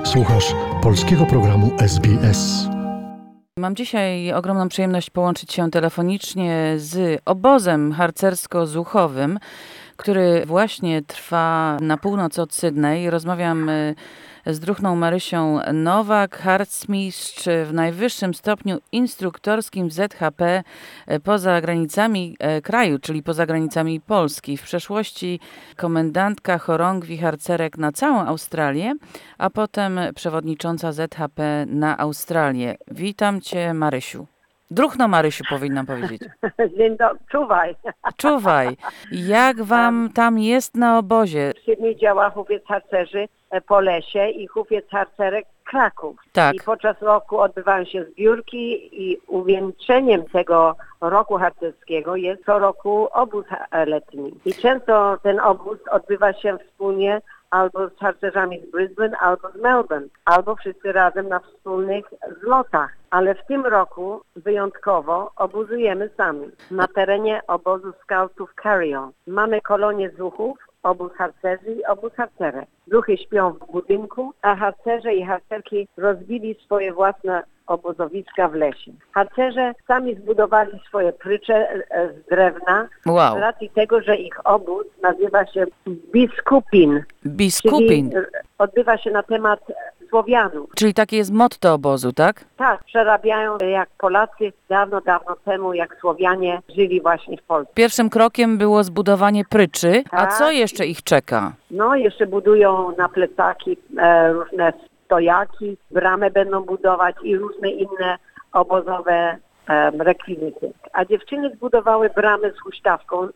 Słuchasz polskiego programu SBS. Mam dzisiaj ogromną przyjemność połączyć się telefonicznie z obozem harcersko-zuchowym, który właśnie trwa na północ od Sydney. Rozmawiam z druhną Marysią Nowak, harcmistrz w najwyższym stopniu instruktorskim w ZHP poza granicami kraju, czyli poza granicami Polski. W przeszłości komendantka chorągwi harcerek na całą Australię, a potem przewodnicząca ZHP na Australię. Witam Cię, Marysiu. Druhno Marysiu powinnam powiedzieć. Dzień dobry, czuwaj. Czuwaj. Jak wam tam jest na obozie? W Sydney działa hufiec harcerzy po lesie i hufiec harcerek Kraków. Tak. I podczas roku odbywają się zbiórki i uwieńczeniem tego roku harcerskiego jest co roku obóz letni. I często ten obóz odbywa się wspólnie albo z harcerzami z Brisbane, albo z Melbourne, albo wszyscy razem na wspólnych zlotach. Ale w tym roku wyjątkowo obozujemy sami na terenie obozu skautów Carry-On. Mamy kolonię zuchów, obóz harcerzy i obóz harcerek. Zuchy śpią w budynku, a harcerze i harcerki rozbili swoje własne obozowiska w lesie. Harcerze sami zbudowali swoje prycze z drewna z racji tego, że ich obóz nazywa się Biskupin. Biskupin. Czyli odbywa się na temat Słowianów. Czyli takie jest motto obozu, tak? Tak, przerabiają jak Polacy dawno temu, jak Słowianie żyli właśnie w Polsce. Pierwszym krokiem było zbudowanie pryczy, a Tak. co jeszcze ich czeka? No, jeszcze budują na plecaki różne stojaki, bramę będą budować i różne inne obozowe rekwizyty. A dziewczyny zbudowały bramę z huśtawką,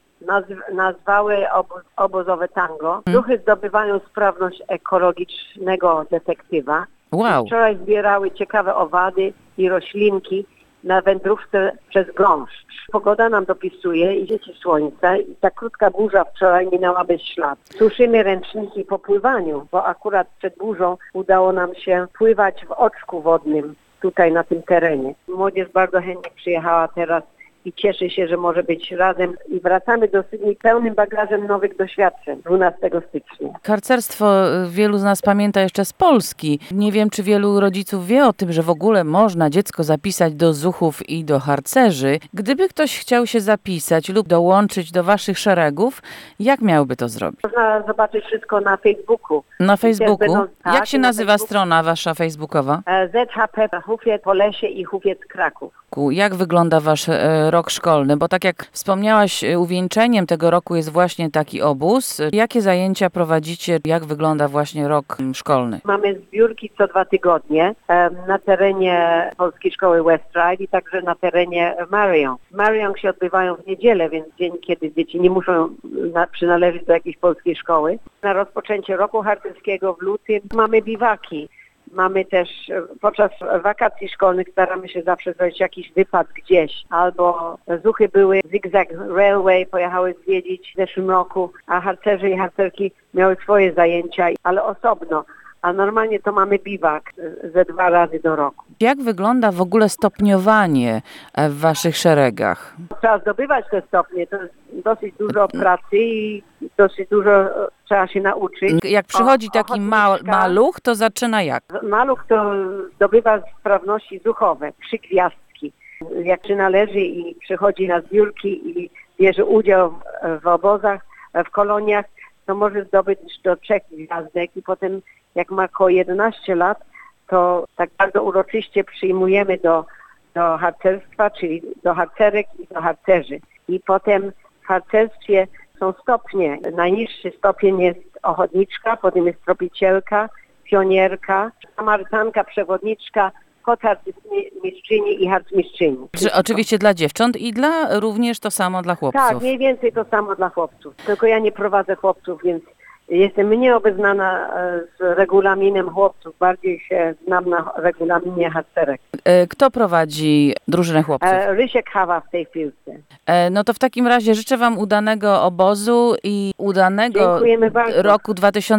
nazwały obozowe tango. Duchy zdobywają sprawność ekologicznego detektywa. Wow. Wczoraj zbierały ciekawe owady i roślinki na wędrówce przez gąszcz. Pogoda nam dopisuje i świeci słońce i ta krótka burza wczoraj minęła bez śladu. Suszymy ręczniki po pływaniu, bo akurat przed burzą udało nam się pływać w oczku wodnym tutaj na tym terenie. Młodzież bardzo chętnie przyjechała teraz i cieszy się, że może być razem i wracamy do Sydney pełnym bagażem nowych doświadczeń 12 stycznia. Harcerstwo wielu z nas pamięta jeszcze z Polski. Nie wiem, czy wielu rodziców wie o tym, że w ogóle można dziecko zapisać do zuchów i do harcerzy. Gdyby ktoś chciał się zapisać lub dołączyć do waszych szeregów, jak miałby to zrobić? Można zobaczyć wszystko na Facebooku. Na Facebooku? Tak, Jak się na nazywa Facebooku. strona wasza facebookowa? ZHP Hufiec po lesie i Hufiec Kraków. Jak wygląda wasz rok szkolny? Bo tak jak wspomniałaś, uwieńczeniem tego roku jest właśnie taki obóz. Jakie zajęcia prowadzicie? Jak wygląda właśnie rok szkolny? Mamy zbiórki co 2 tygodnie na terenie Polskiej Szkoły West Ryde i także na terenie Marion. Marion się odbywają w niedzielę, więc dzień, kiedy dzieci nie muszą przynależeć do jakiejś polskiej szkoły. Na rozpoczęcie roku harcerskiego w lutym mamy biwaki. Mamy też podczas wakacji szkolnych staramy się zawsze zrobić jakiś wypad gdzieś. Albo zuchy były Zigzag Railway, pojechały zwiedzić w zeszłym roku, a harcerzy i harcerki miały swoje zajęcia, ale osobno. A normalnie to mamy biwak ze 2 razy do roku. Jak wygląda w ogóle stopniowanie w waszych szeregach? Trzeba zdobywać te stopnie, to jest dosyć dużo pracy i dosyć dużo trzeba się nauczyć. Jak przychodzi taki maluch, to zaczyna jak? Maluch to zdobywa sprawności zuchowe, 3 gwiazdki. Jak przynależy i przychodzi na zbiórki i bierze udział w obozach, w koloniach, to może zdobyć do 3 gwiazdek i potem jak ma około 11 lat, to tak bardzo uroczyście przyjmujemy do harcerstwa, czyli do harcerek i do harcerzy. I potem w harcerstwie są stopnie. Najniższy stopień jest ochotniczka, potem jest tropicielka, pionierka, samarytanka, przewodniczka, harcmistrzyni i harcmistrzyni. Oczywiście dla dziewcząt i również to samo dla chłopców. Tak, mniej więcej to samo dla chłopców. Tylko ja nie prowadzę chłopców, więc jestem mniej obeznana z regulaminem chłopców, bardziej się znam na regulaminie harcerek. Kto prowadzi drużynę chłopców? Rysiek Hawa w tej piłce. No to w takim razie życzę wam udanego obozu i udanego roku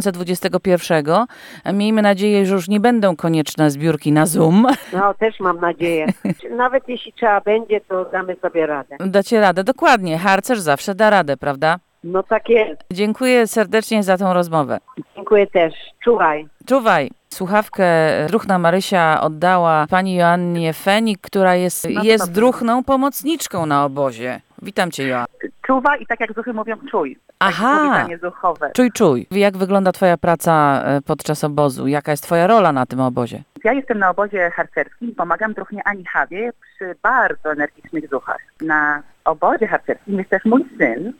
2021. Miejmy nadzieję, że już nie będą konieczne zbiórki na Zoom. No, też mam nadzieję. Nawet jeśli trzeba będzie, to damy sobie radę. Dacie radę, dokładnie. Harcerz zawsze da radę, prawda? No tak jest. Dziękuję serdecznie za tą rozmowę. Dziękuję też. Czuwaj. Czuwaj. Słuchawkę druhna Marysia oddała pani Joannie Fenik, która jest druhną pomocniczką na obozie. Witam cię, Joanna. Czuwa i tak jak zuchy mówią, czuj. Aha, Powitanie zuchowe. Czuj. Jak wygląda twoja praca podczas obozu? Jaka jest twoja rola na tym obozie? Ja jestem na obozie harcerskim, pomagam druhnie Ani Hawie przy bardzo energicznych zuchach. Na obozie harcerskim jest też mój syn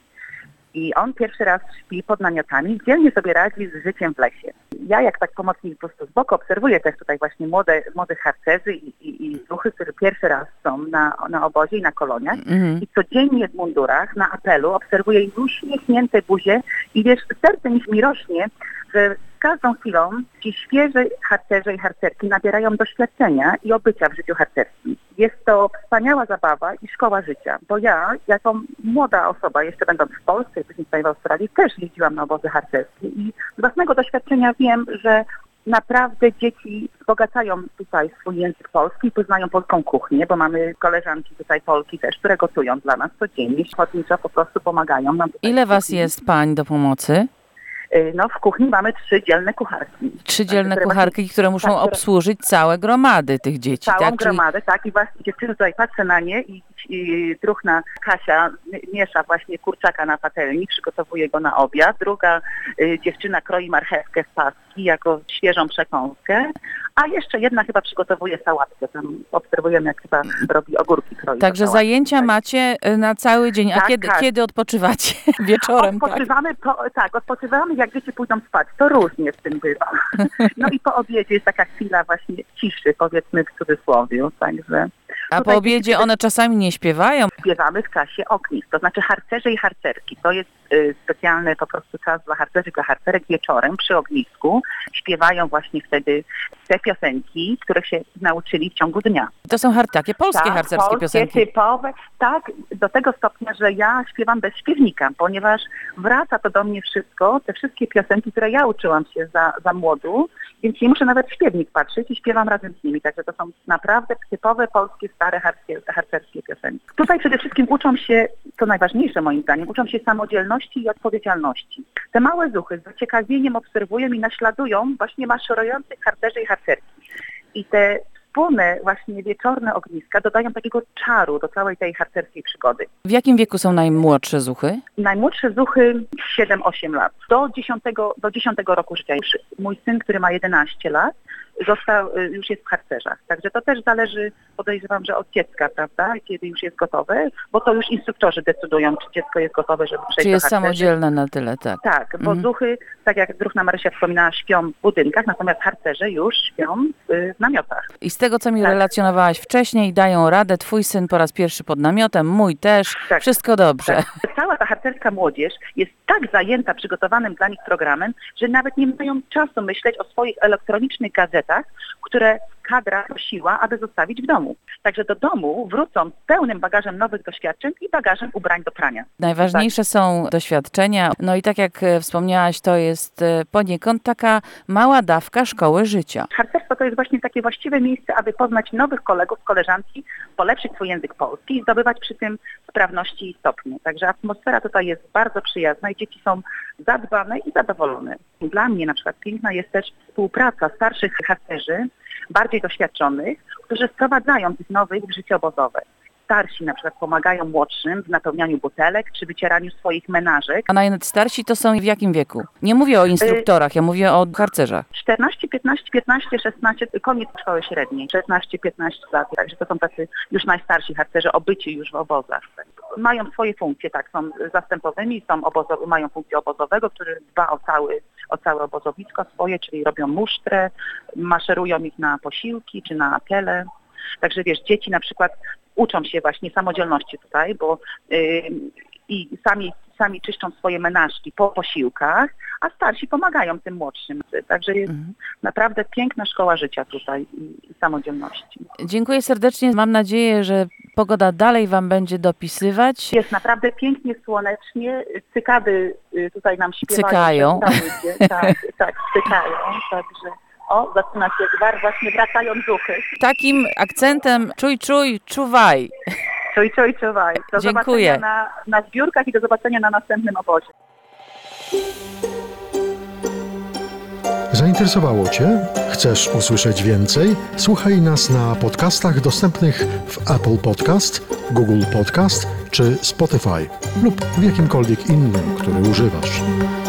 i on pierwszy raz śpi pod namiotami, dzielnie sobie radzi z życiem w lesie. Ja jak tak pomocnik po prostu z boku obserwuję też tutaj właśnie młodych harcerzy i zuchy, którzy pierwszy raz są na obozie i na koloniach i codziennie w mundurach na apelu obserwuję ich uśmiechnięte buzie i wiesz, serce mi rośnie, że z każdą chwilą ci świeży harcerze i harcerki nabierają doświadczenia i obycia w życiu harcerskim. Jest to wspaniała zabawa i szkoła życia, bo ja, jako młoda osoba, jeszcze będąc w Polsce i później w Australii, też jeździłam na obozy harcerskie i z własnego doświadczenia wiem, że naprawdę dzieci wzbogacają tutaj swój język polski i poznają polską kuchnię, bo mamy koleżanki tutaj Polki też, które gotują dla nas codziennie, ochotniczo po prostu pomagają nam. Ile was jest pań do pomocy? No w kuchni mamy 3 dzielne kucharki. 3 dzielne kucharki, które muszą obsłużyć całe gromady tych dzieci. Całą gromadę, tak. I właśnie dziewczyny tutaj patrzę na nie i druhna Kasia miesza właśnie kurczaka na patelni, przygotowuje go na obiad. Druga dziewczyna kroi marchewkę w paski jako świeżą przekąskę. A jeszcze jedna chyba przygotowuje sałatkę. Tam obserwujemy, jak chyba robi ogórki kroi. Także zajęcia macie na cały dzień. A kiedy odpoczywacie? Wieczorem, odpoczywamy, jak dzieci pójdą spać. To różnie z tym bywa. No i po obiedzie jest taka chwila właśnie ciszy, powiedzmy w cudzysłowie. Także a po obiedzie one czasami nie śpiewają? Śpiewamy w czasie ognisk, to znaczy harcerze i harcerki. To jest specjalny po prostu czas dla harcerzy i dla harcerek wieczorem przy ognisku. Śpiewają właśnie wtedy te piosenki, których się nauczyli w ciągu dnia. To są takie polskie harcerskie piosenki. Typowe, tak, do tego stopnia, że ja śpiewam bez śpiewnika, ponieważ wraca to do mnie wszystko, te wszystkie piosenki, które ja uczyłam się za młodu, więc nie muszę nawet w śpiewnik patrzeć i śpiewam razem z nimi. Także to są naprawdę typowe polskie, stare harcerskie piosenki. Tutaj przede wszystkim uczą się, to najważniejsze moim zdaniem, uczą się samodzielności i odpowiedzialności. Te małe zuchy z zaciekawieniem obserwują i naśladują właśnie maszerujących harcerzy i harcerki. I te wspólne właśnie wieczorne ogniska dodają takiego czaru do całej tej harcerskiej przygody. W jakim wieku są najmłodsze zuchy? Najmłodsze zuchy 7-8 lat. Do 10 roku życia. Mój syn, który ma 11 lat, już jest w harcerzach. Także to też zależy, podejrzewam, że od dziecka, prawda? Kiedy już jest gotowe, bo to już instruktorzy decydują, czy dziecko jest gotowe, żeby przejść do harcerzy. Czy jest samodzielne na tyle, tak? Tak, bo zuchy, tak jak druhna Marysia wspominała, śpią w budynkach, natomiast harcerze już śpią w namiotach. I z tego, co mi relacjonowałaś wcześniej, dają radę. Twój syn po raz pierwszy pod namiotem, mój też. Tak. Wszystko dobrze. Tak. Cała ta harcerska młodzież jest tak zajęta przygotowanym dla nich programem, że nawet nie mają czasu myśleć o swoich elektronicznych gadżetach, które kadra prosiła, aby zostawić w domu. Także do domu wrócą z pełnym bagażem nowych doświadczeń i bagażem ubrań do prania. Najważniejsze są doświadczenia. No i tak jak wspomniałaś, to jest poniekąd taka mała dawka szkoły życia. Harcerstwo to jest właśnie takie właściwe miejsce, aby poznać nowych kolegów, koleżanki, polepszyć swój język polski i zdobywać przy tym sprawności i stopnie. Także atmosfera tutaj jest bardzo przyjazna i dzieci są zadbane i zadowolone. Dla mnie na przykład piękna jest też współpraca starszych harcerzy, bardziej doświadczonych, którzy wprowadzają tych nowych w życie obozowe. Starsi na przykład pomagają młodszym w napełnianiu butelek czy wycieraniu swoich menażek. A najstarsi to są w jakim wieku? Nie mówię o instruktorach, ja mówię o harcerzach. 14, 15, 16, koniec szkoły średniej. 16-15 lat. Także to są tacy już najstarsi harcerze, obyci już w obozach. Mają swoje funkcje, tak, są zastępowymi, mają funkcję obozowego, który dba o całe obozowisko swoje, czyli robią musztrę, maszerują ich na posiłki czy na apele. Także wiesz, dzieci na przykład uczą się właśnie samodzielności tutaj, bo i sami czyszczą swoje menażki po posiłkach, a starsi pomagają tym młodszym. Także jest naprawdę piękna szkoła życia tutaj i samodzielności. Dziękuję serdecznie. Mam nadzieję, że pogoda dalej wam będzie dopisywać. Jest naprawdę pięknie, słonecznie. Cykady tutaj nam śpiewają. Cykają. Tak, cykają. Także zaczyna się właśnie wracają duchy. Takim akcentem czuwaj. Czuwaj. Do Dziękuję. zobaczenia na zbiórkach i do zobaczenia na następnym obozie. Zainteresowało Cię? Chcesz usłyszeć więcej? Słuchaj nas na podcastach dostępnych w Apple Podcast, Google Podcast czy Spotify lub w jakimkolwiek innym, który używasz.